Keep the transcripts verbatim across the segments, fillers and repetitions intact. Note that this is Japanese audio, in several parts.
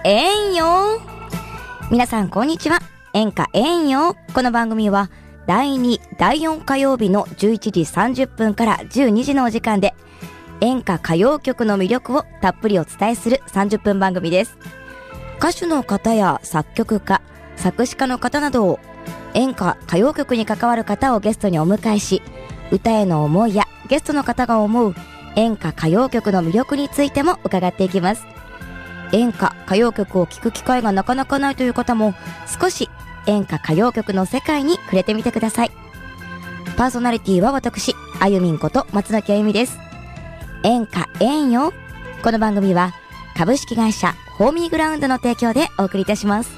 ええんよ。皆さんこんにちは。演歌ええんよ。この番組はだいに、だいよん火曜日のじゅういちじさんじゅっぷんからじゅうにじのお時間で演歌歌謡曲の魅力をたっぷりお伝えするさんじゅっぷん番組です。歌手の方や作曲家、作詞家の方などを演歌歌謡曲に関わる方をゲストにお迎えし、歌への思いやゲストの方が思う演歌歌謡曲の魅力についても伺っていきます。演歌歌謡曲を聴く機会がなかなかないという方も少し演歌歌謡曲の世界に触れてみてください。パーソナリティは私、あゆみんこと松崎あゆみです。演歌ええんよ。この番組は株式会社ホーミーグラウンドの提供でお送りいたします。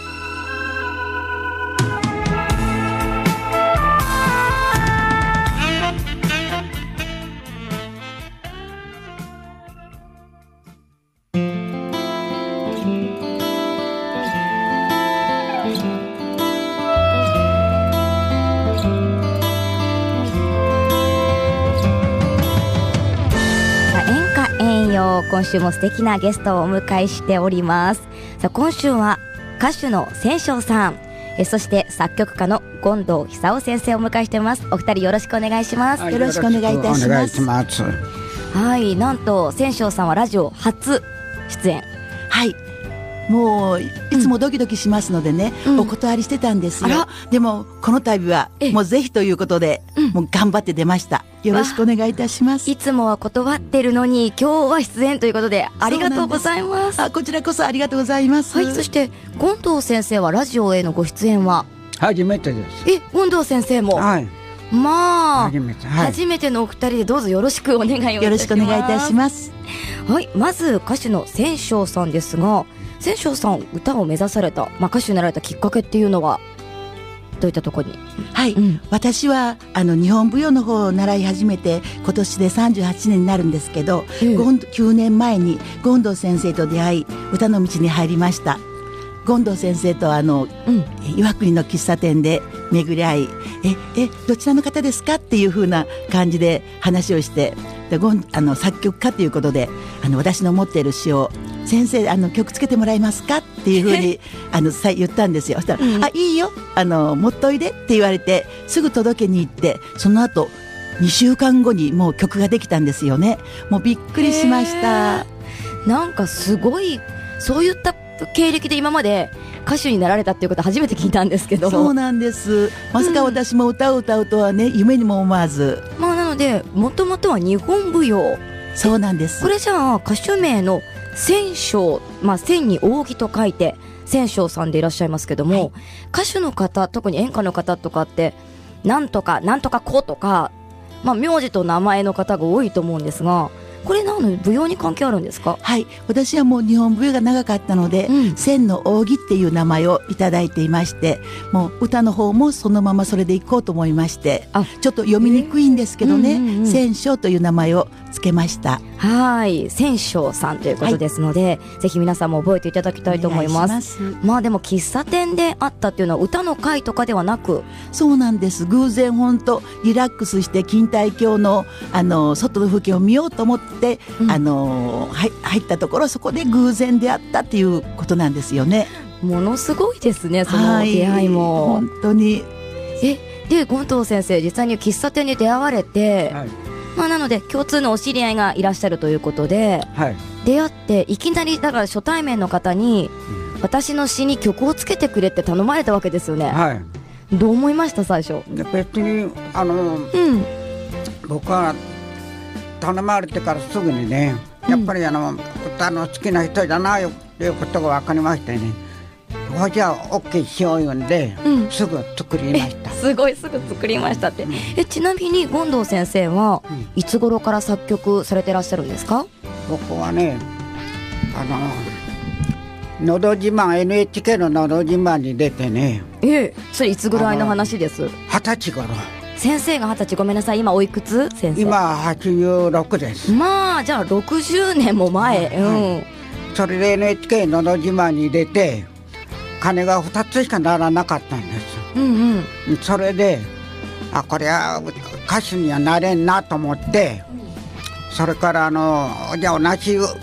今週も素敵なゲストをお迎えしております。さあ今週は歌手の千昌さん、えそして作曲家の権藤久夫先生をお迎えしています。お二人よろしくお願いします。 はい、よろしくお願いいたします。ますはい、なんと千昌さんはラジオ初出演。 はい、もういつもドキドキしますのでね、うん、お断りしてたんですよ。でもこの度はもうぜひということで、うん、もう頑張って出ました。よろしくお願いいたします。 いつもは断ってるのに今日は出演ということでありがとうございます。 あ、こちらこそありがとうございます。 はい、そして権藤先生はラジオへのご出演は初めてです。 え、権藤先生も、 はい、 まあ初めて、はい、 初めてのお二人でどうぞよろしくお願いをいたします。 よろしくお願いいたします。 はい、まず歌手の千昌さんですが、千昌さん歌を目指された、まあ、歌手になられたきっかけっていうのはどういったところに？ はい、うん、私はあの日本舞踊の方を習い始めて今年でさんじゅうはちねんになるんですけど、うん、きゅうねんまえに権藤先生と出会い歌の道に入りました。権藤先生とあの、うん、岩国の喫茶店で巡り合い、ええどちらの方ですかっていう風な感じで話をして、であの作曲家ということであの私の持っている詩を先生あの曲つけてもらえますかっていうふうにあのさ言ったんですよ。そしたら、うん、あいいよあの持っといでって言われてすぐ届けに行って、その後にしゅうかんごにもう曲ができたんですよね。もうびっくりしました。 なんかすごいそういった経歴で今まで歌手になられたっていうこと初めて聞いたんですけど。 そうなんです。まさか私も歌を歌うとはね、うん、夢にも思わず。 まあなのでもともとは日本舞踊。 そうなんです。 これじゃあ歌手名の千昌、まあ千に扇と書いて千昌さんでいらっしゃいますけども、はい、歌手の方特に演歌の方とかってなんとかなんとか子とか、まあ名字と名前の方が多いと思うんですが、これ何の舞踊に関係あるんですか？ はい、私はもう日本舞踊が長かったので、うん、千の扇っていう名前をいただいていまして、もう歌の方もそのままそれでいこうと思いまして、あちょっと読みにくいんですけどね、うんうんうん、千昌という名前をつけました。 はい、千昌さんということですので、はい、ぜひ皆さんも覚えていただきたいと思います。まあでも喫茶店であったっていうのは歌の会とかではなく？ そうなんです。偶然本当リラックスして錦帯橋のあの外の風景を見ようと思ってで、うん、あのー、入ったところそこで偶然出会ったっていうことなんですよね。 ものすごいですね、その出会いも、 はい、本当に。 えで権藤先生実際に喫茶店に出会われて、はい、まあ、なので共通のお知り合いがいらっしゃるということで、はい、出会っていきなりだから初対面の方に、うん、私の詩に曲をつけてくれって頼まれたわけですよね。はい、どう思いました最初？ 別にあの、うん、僕は頼まれてからすぐにね、やっぱりあの、うん、歌の好きな人だなということが分かりましてね、ほじゃあ OK しよう言うんで、うん、すぐ作りました。 すごいすぐ作りましたって、うん、えちなみに権藤先生は、うん、いつ頃から作曲されてらっしゃるんですか？ 僕はね、あののど自慢 エヌエイチケー ののど自慢に出てね、 ええ、それいつぐらいの話です？ 二十歳頃。 先生が二十歳、ごめんなさい、今おいくつ？先生今はちじゅうろくです。 まあじゃあろくじゅうねんも前、はい、うん、 それで エヌエイチケー のど自慢に出て金がふたつしかならなかったんです、うんうん、それであこれは歌手にはなれんなと思って、それからあのじゃあ同じ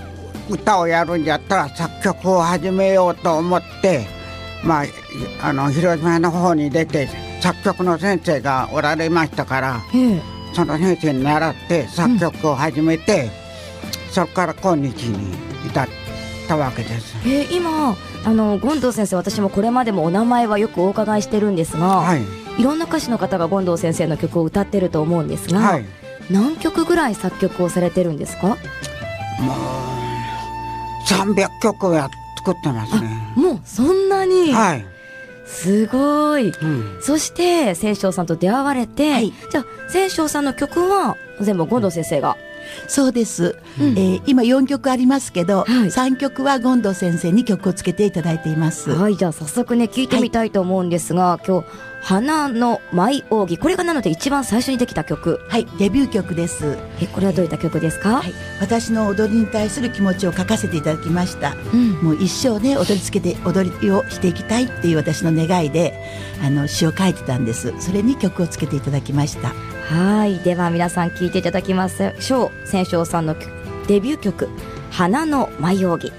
歌をやるんじゃったら作曲を始めようと思って、まあ、あの広島の方に出て作曲の先生がおられましたから、その先生に習って作曲を始めて、うん、それから今日に至ったわけです。 えー、今あの権藤先生、私もこれまでもお名前はよくお伺いしてるんですが、はい、いろんな歌手の方が権藤先生の曲を歌ってると思うんですが、はい、何曲ぐらい作曲をされてるんですか？ もうさんびゃっきょくは作ってますね。 もうそんなに、 はい、 すごい、うん、そして千昌さんと出会われて、はい、じゃあ千昌さんの曲は全部権藤先生が、 そうです、うん、えー、今よんきょくありますけど、はい、さんきょくは権藤先生に曲をつけていただいています。 はい、じゃあ早速ね聞いてみたいと思うんですが、はい、今日花の舞扇、これがなので一番最初にできた曲。 はい、デビュー曲です。 えこれはどういった曲ですか？はい、 私の踊りに対する気持ちを書かせていただきました、うん、もう一生ね踊りつけて踊りをしていきたいっていう私の願いであの詩を書いてたんです。それに曲をつけていただきました。 はい、では皆さん聴いていただきましょう。千昌さんのデビュー曲花の舞扇。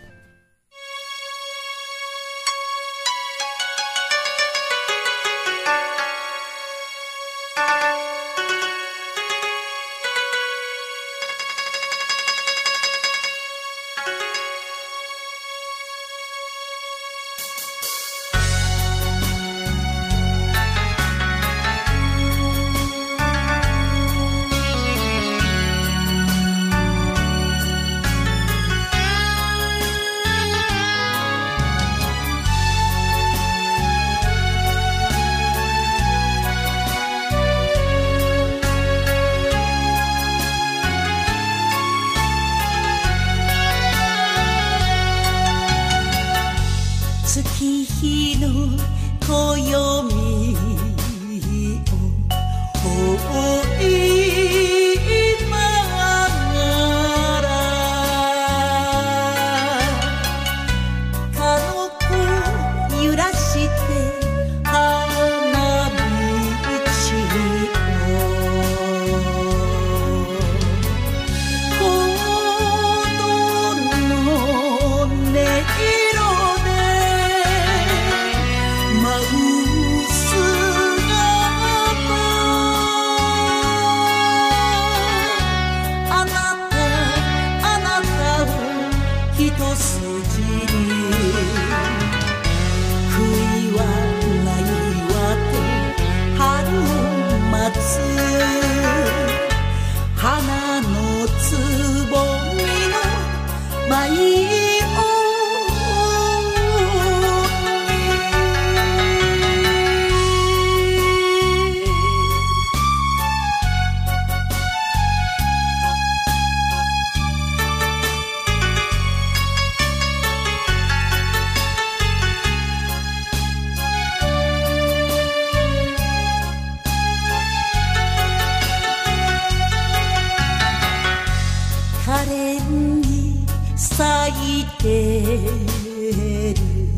月日の暦を追いながら角子揺らして花道を琴の音色花のつぼみの舞い可憐に咲いてる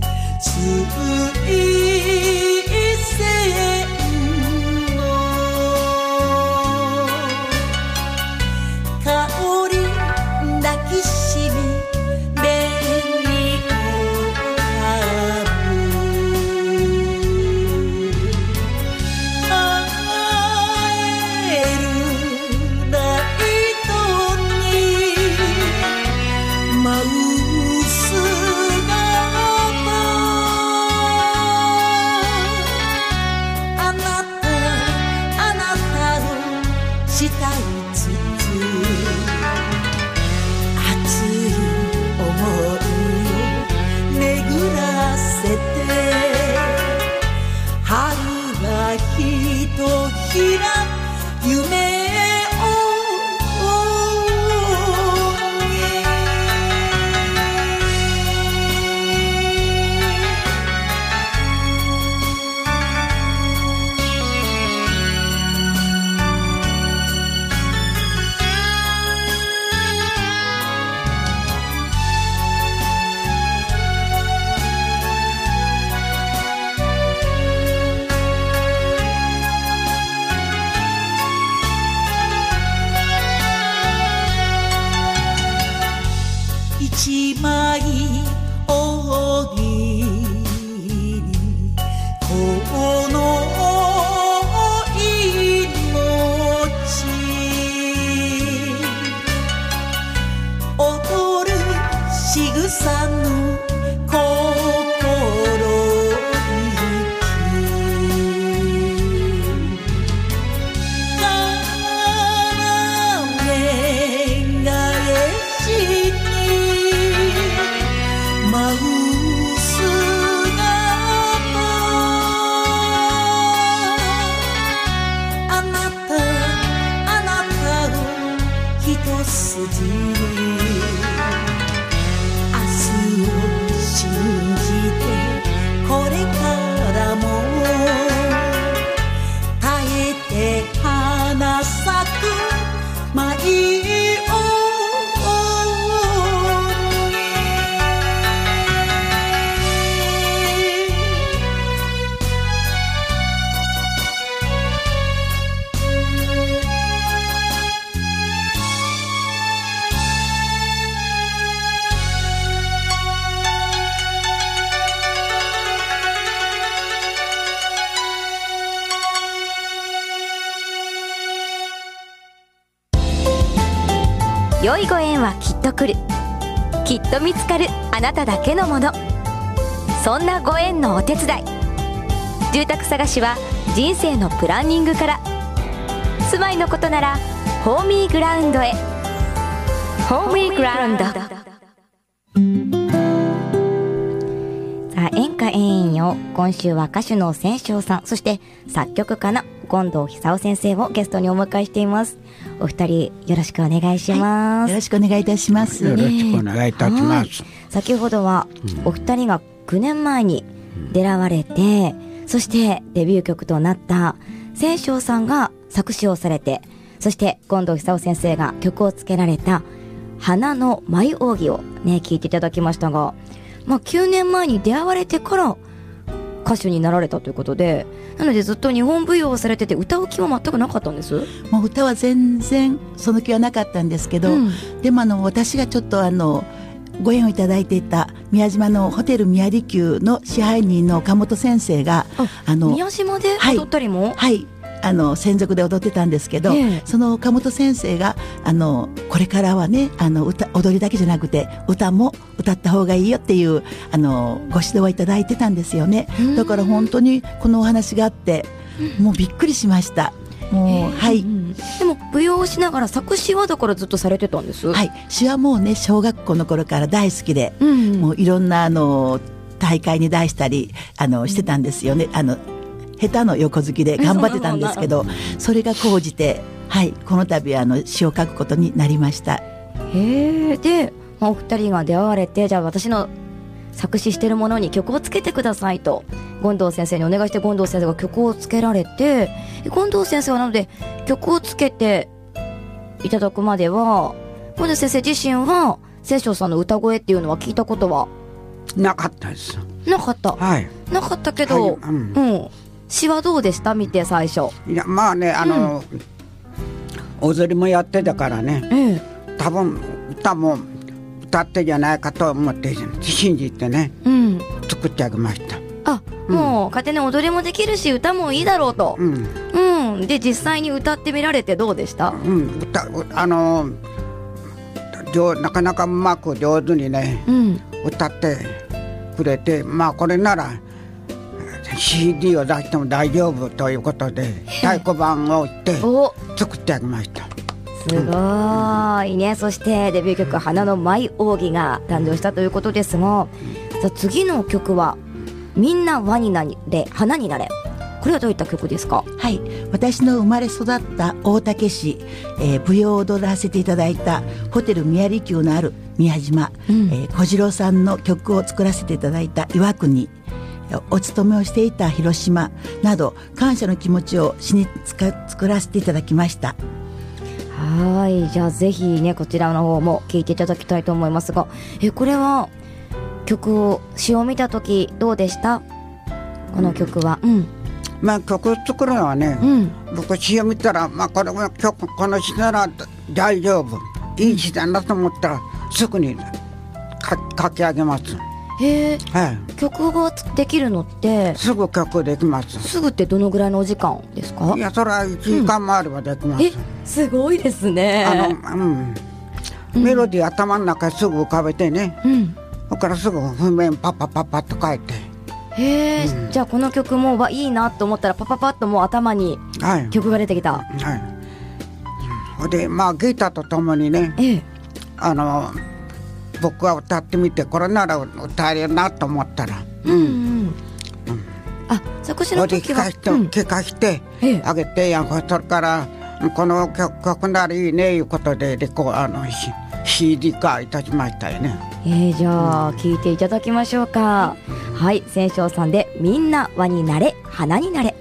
水仙の香り抱きしめ紅をかぶ会えるライトに舞う姿、あなたあなたを慕いつつ熱い想いを巡らせて春がひとひら夢の命踊る仕草の良いご縁はきっと来る、きっと見つかるあなただけのもの、そんなご縁のお手伝い。住宅探しは人生のプランニングから。住まいのことならホーミーグラウンドへ。ホーミーグラウンド。さあ、演歌演謡、今週は歌手の千昌さん、そして作曲家の権藤久夫先生をゲストにお迎えしています。お二人よろしくお願いします、はい、 よろしくお願いいたします。 よろしくお願いいたします、 ね、先ほどはお二人がきゅうねんまえに出られて、うん、そしてデビュー曲となった千昌さんが作詞をされて、そして権藤久夫先生が曲をつけられた花の舞扇をね聴いていただきましたが、まあ、きゅうねんまえに出会われてから歌手になられたということで、なのでずっと日本舞踊をされてて歌う気は全くなかったんです。 もう歌は全然その気はなかったんですけど、うん、でもあの私がちょっとあのご縁をいただいていた宮島のホテル宮離宮の支配人の岡本先生があの宮島で踊ったりも、 はい、はい、あの専属で踊ってたんですけど、ええ、その岡本先生があのこれからはね、あの歌踊りだけじゃなくて歌も歌った方がいいよっていうあのご指導をいただいてたんですよね。だから本当にこのお話があってもうびっくりしました。もう、えー、はい、うん、 でも舞踊をしながら作詞はだからずっとされてたんです。 はい、詩はもうね小学校の頃から大好きで、うんうん、もういろんなあの大会に出したりあのしてたんですよね。あの下手の横好きで頑張ってたんですけど、それが高じて、はい、この度あの詩を書くことになりました。 へー。で、まあ、お二人が出会われて、じゃあ私の作詞してるものに曲をつけてくださいと権藤先生にお願いして、権藤先生が曲をつけられて、権藤先生はなので曲をつけていただくまでは権藤先生自身は千昌さんの歌声っていうのは聞いたことはなかったです。 なかった、 はい、 なかったけど、はい、うん、うん、詩はどうでした？見て最初。 いや、まあね、あの、うん、踊りもやってたからね、うん、多分歌も歌ってじゃないかと思って信じてね、うん、作ってあげました。 あ、うん、もう勝手に踊りもできるし歌もいいだろうと、うんうん、で実際に歌ってみられてどうでした？ うん、歌あのなかなかうまく上手にね、うん、歌ってくれて、まあこれなら シーディー を出しても大丈夫ということで太鼓判を打って作ってあげました。 すごいね、うん、そしてデビュー曲花の舞扇が誕生したということですが、さあ次の曲はみんな輪になれ花になれ、これはどういった曲ですか？ はい、私の生まれ育った大竹市、えー、舞踊を踊らせていただいたホテル宮離宮のある宮島、うん、えー、小次郎さんの曲を作らせていただいた岩国、お勤めをしていた広島など感謝の気持ちを詩につか作らせていただきました。 はい、じゃあぜひねこちらの方も聴いていただきたいと思いますが、えこれは曲を詩を見たときどうでした？この曲は、うん、 まあ曲を作るのはね、うん、僕詩を見たら、まあ、これも曲この詩なら大丈夫、いい詩だなと思ったらすぐに書き上げます。 へえ、 はい、 曲ができるのってすぐ曲できます。 すぐってどのぐらいのお時間ですか？ いや、それはいちじかんもあればできます。 うん、え、すごいですね。 あの、うんうん、メロディー頭の中すぐ浮かべてね、うん、それからすぐ譜面パッパッパッパッと書いて。 へえ、うん、じゃあこの曲もいいなと思ったらパパパッともう頭に曲が出てきた。はい、 はい、でまあギターとともにね、ええ、あの僕は歌ってみてこれなら歌えるなと思ったら、うんうんうん、 あ、作詞の時は聞かせてあげて、やん、それからこの 曲, 曲ならいいねいうことでレコあの シーディー 化いたしましたよね。 えー、じゃあ聴いていただきましょうか。はい、千昌さんでみんな輪になれ花になれ。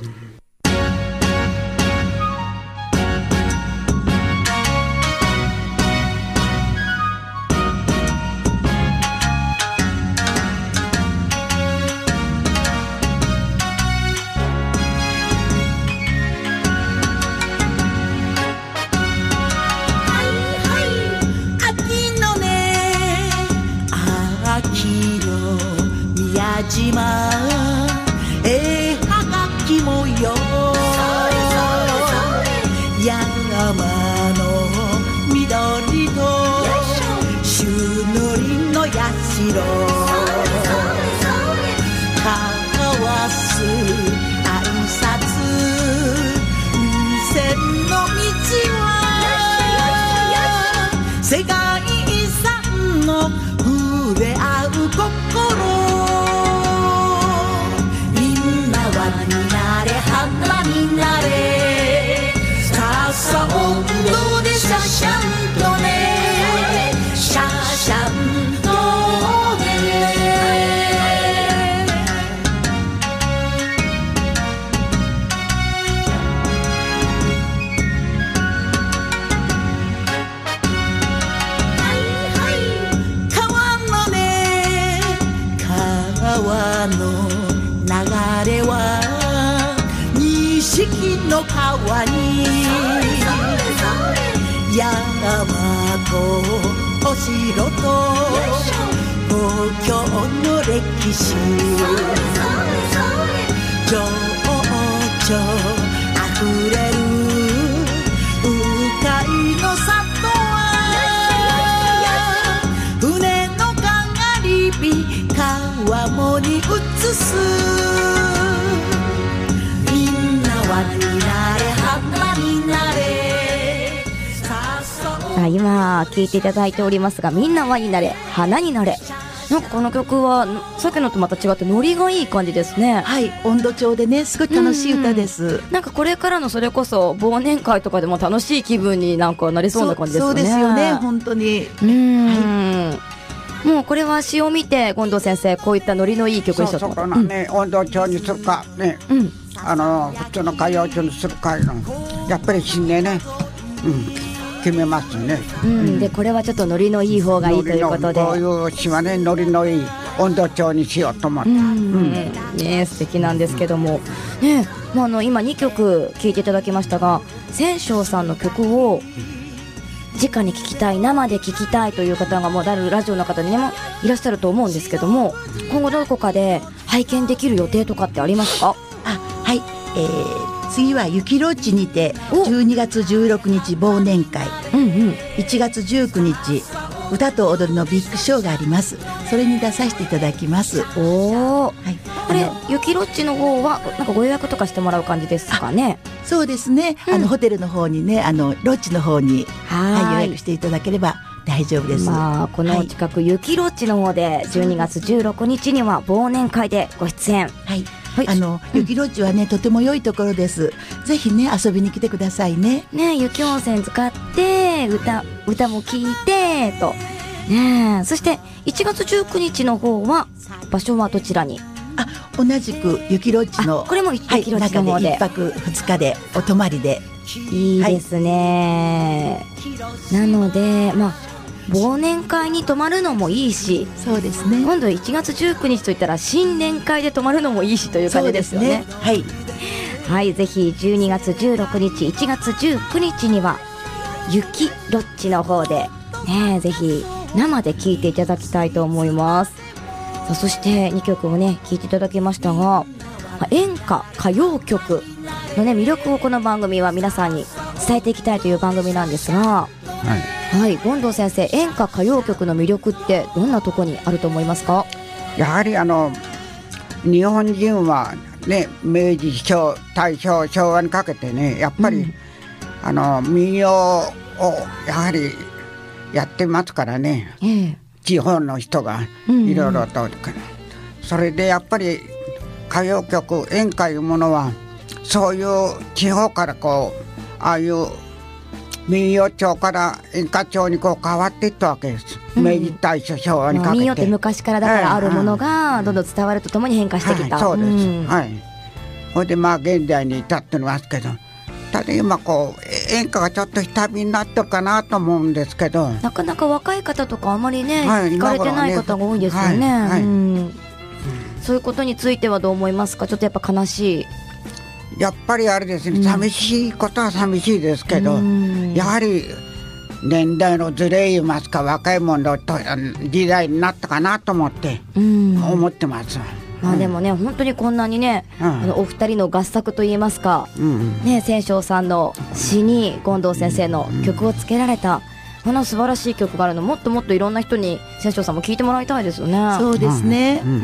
えー、はがきもよ、山の緑と朱塗りの社交わす挨拶、線の道は世界遺産の触れ合う心、花になれ、さあさあ温度でシャシャンとね、シャシャンとね。川のね、川の流れは四季の川に、山とお城と東京の歴史、情緒あふれる鵜飼の里は、船のかがり火川面に映す、 さあ今聴いていただいておりますが、みんな輪になれ花になれ。なんかこの曲はさっきのとまた違ってノリがいい感じですね。 はい、温度調でね、すごい楽しい歌です。 うん、なんかこれからのそれこそ忘年会とかでも楽しい気分になんかなりそうな感じですよね。 そうですよね、本当に。 うん、はい、もうこれは詩を見て権藤先生、こういったノリのいい曲にしたと思った。 そうそうね、うん、温度調にするかね、うん、あの普通の歌謡調にするかのやっぱり新年ね、うん、決めますね。 うん、うん、でこれはちょっとノリのいい方がいいということで、 こういう詩はね、ノリのいい温度調にしようと思って、うんうんね、素敵なんですけども、ね、まあ、あの今にきょく聴いていただきましたが、千昌さんの曲を直に聴きたい、生で聴きたいという方がもうラジオの方に、ね、もいらっしゃると思うんですけども、今後どこかで拝見できる予定とかってありますか？ あ、はい、えー、次は雪ロッジにてじゅうにがつじゅうろくにち忘年会、うんうん、いちがつじゅうくにち歌と踊りのビッグショーがあります。それに出させていただきます。 おー、はい、これ雪ロッジの方はなんかご予約とかしてもらう感じですかね？ そうですね、うん、あのホテルの方にね、あのロッジの方に、はい、予約していただければ大丈夫です。 まあ、この近く、はい、雪ロッジの方でじゅうにがつじゅうろくにちには忘年会でご出演。 はい、はい、あの、うん、雪ロッジはね、とても良いところです。ぜひね、遊びに来てくださいね。 ね、雪温泉使って歌歌も聴いてと、ね、そしていちがつじゅうくにちの方は場所はどちらに？ あ、同じく雪ロッジの、 これも雪ロッジの方で、 はい、いっぱくふつかでお泊まりでいいですね、はい、なので、まあ、忘年会に泊まるのもいいし、 そうですね、 今度いちがつじゅうくにちといったら新年会で泊まるのもいいしという感じですよね。 そうですね、はい、 はい、ぜひじゅうにがつじゅうろくにちいちがつじゅうくにちには雪ロッジの方で、ね、ぜひ生で聴いていただきたいと思います。 さあそしてにきょくをね聴いていただきましたが、まあ、演歌歌謡曲のね魅力をこの番組は皆さんに伝えていきたいという番組なんですが、はい、はい、権藤先生、演歌歌謡曲の魅力ってどんなところにあると思いますか？ やはりあの日本人はね、明治昭大正昭和にかけてね、やっぱり、うん、あの民謡をやはりやってますからね、えー、地方の人がいろいろと、うんうん、それでやっぱり歌謡曲演歌いうものはそういう地方からこうああいう民謡調から演歌調にこう変わっていったわけです、うん、明治大正昭和にかけて。 民謡って昔からだからあるものがどんどん伝わるとともに変化してきた、 はい、そうです、うん、はい。それでまあ現代に至ってますけど、ただ今こう演歌がちょっと下火になってるかなと思うんですけど、 なかなか若い方とかあまりね、はい、聞かれてない方が多いですよね、はいはい、うん、そういうことについてはどう思いますか？ちょっとやっぱ悲しい、 やっぱりあれですね、寂しいことは寂しいですけど、うん、やはり年代のずれ言いますか、若い者の時代になったかなと思って思ってます、うん、 まあ、でもね、うん、本当にこんなにね、うん、あのお二人の合作といいますか、うんね、千昌さんの詩に権藤先生の曲をつけられた、この素晴らしい曲があるの、もっともっといろんな人に千昌さんも聴いてもらいたいですよね。 そうですね、 うんうん、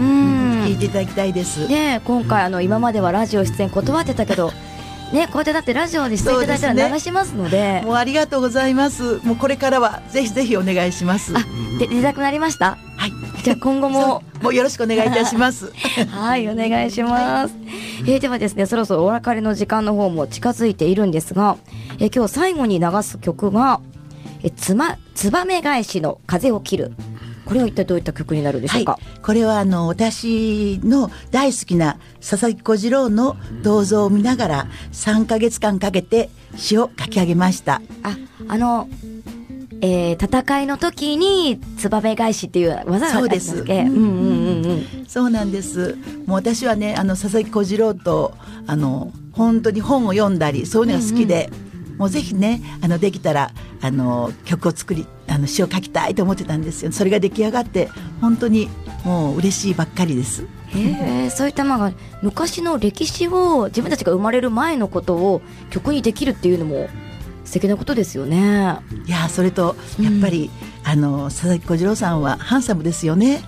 聴いていただきたいです。 で今回あの今まではラジオ出演断ってたけどね、こうやってだってラジオで出演いただいたら流しますの で, で、ね、もうありがとうございます。もうこれからはぜひぜひお願いします。 あ、で出たくなりました。はい、じゃあ今後ももうよろしくお願いいたしますはいお願いします、はい、えー、ではですね、そろそろお別れの時間の方も近づいているんですが、えー、今日最後に流す曲がえつまつばめ返しの風を切る、これは一体どういった曲になるでしょうか？はい、 これはあの私の大好きな佐々木小次郎の銅像を見ながらさんかげつかんかけて詩を書き上げました。 あ、あの、えー、戦いの時につばめ返しっていう技があるんですけど、うんうんうんうん、 そうなんです。もう私はね、あの佐々木小次郎とあの本当に本を読んだりそういうのが好きで、うんうん、もうぜひね、あのできたらあの曲を作りあの詩を書きたいと思ってたんですよ。それが出来上がって本当にもう嬉しいばっかりです。 へー、そういったまあ昔の歴史を自分たちが生まれる前のことを曲にできるっていうのも素敵なことですよね。 いや、それとやっぱり、うん、あの佐々木小次郎さんはハンサムですよね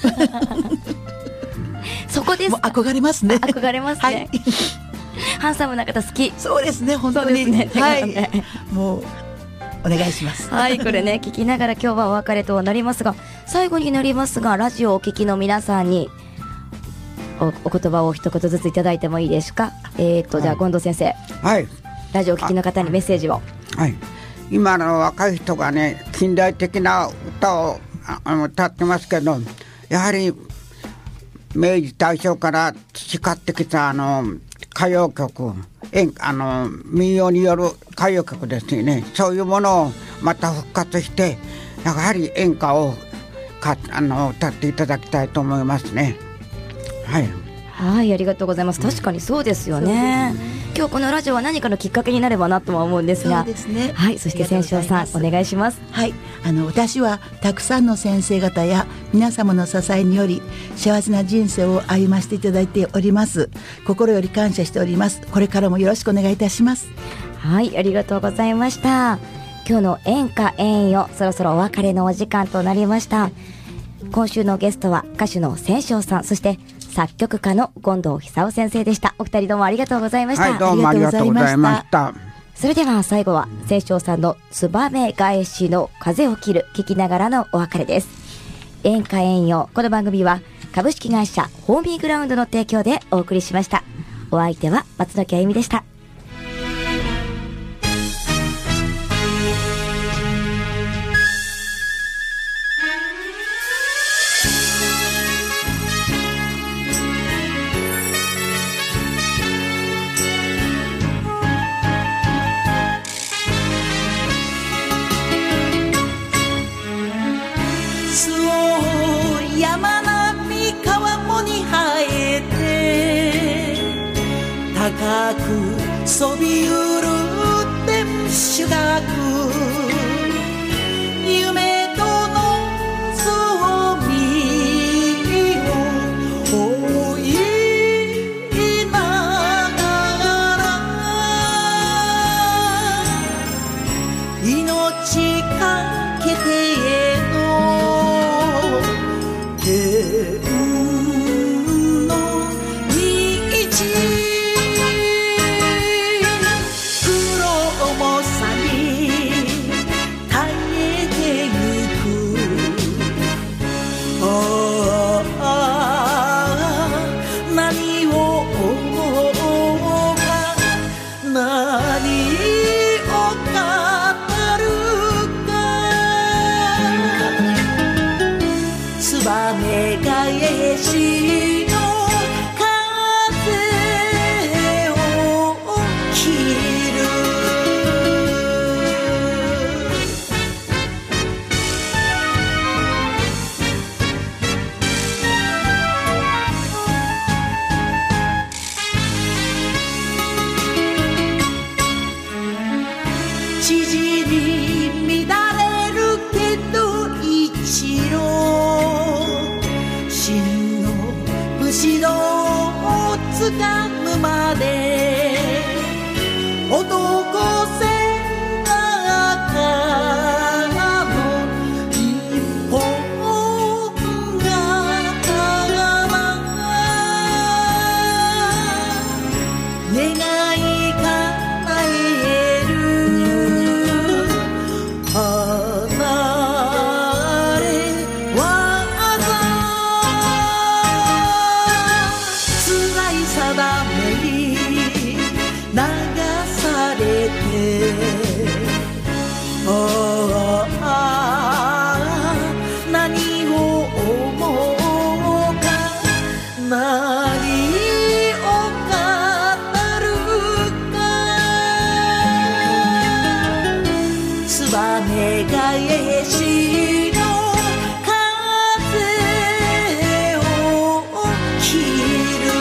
そこですか。 もう憧れますね。 憧れますね、はい、ハンサムな方好き。 そうですね、本当に、ね、はい、もうお願いします。 はい、これね聞きながら今日はお別れとなりますが、最後になりますがラジオをお聞きの皆さんに お, お言葉を一言ずついただいてもいいですか？えーと、はい、じゃあ権藤先生、 はい、 ラジオをお聞きの方にメッセージを。 はい、今の若い人がね近代的な歌を歌ってますけど、やはり明治大正から培ってきたあの歌謡曲、あの民謡による歌謡曲ですね、そういうものをまた復活してやはり演歌をかあの歌っていただきたいと思いますね。はい、 はい、ありがとうございます。確かにそうですよね。今日このラジオは何かのきっかけになればなとは思うんですが、 そうですね、 はい、そして千昌さんお願いします。 はい、あの私はたくさんの先生方や皆様の支えにより幸せな人生を歩ませていただいております。心より感謝しております。これからもよろしくお願いいたします。 はい、ありがとうございました。今日の演歌演謡、そろそろお別れのお時間となりました。今週のゲストは歌手の千昌さん、そして作曲家の権藤久夫先生でした。お二人どうもありがとうございました。 はい、どうもありがとうございました。 それでは最後は千昌さんのつばめ返しの風を切る聞きながらのお別れです。演歌演謡、この番組は株式会社ホーミーグラウンドの提供でお送りしました。お相手は松崎あゆみでした。 山並み川面に生えて高くそびうる天守閣、夢と望みを男背中の一本願い叶える離れ技辛い定めに流されてああ何を思うか何燕返しの風を切る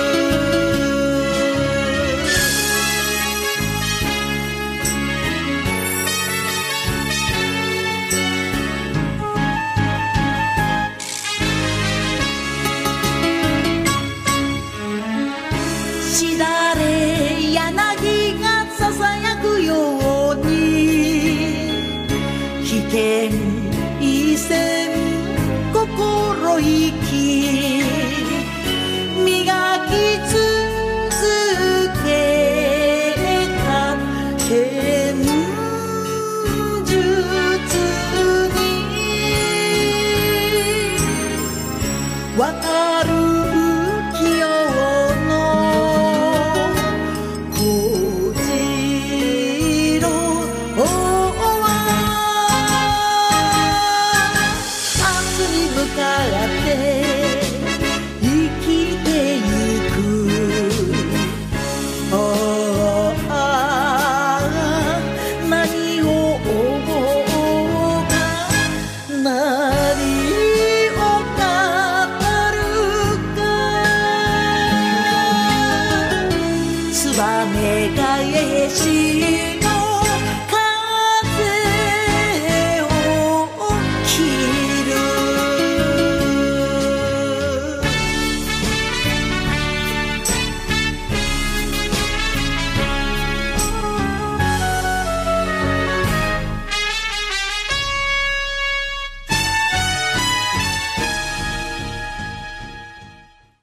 しだれ柳がささやくように危険一線心意気磨き続けた剣術に渡る清の小次郎向かって生きてゆくああ何を思うか何を語るか燕返し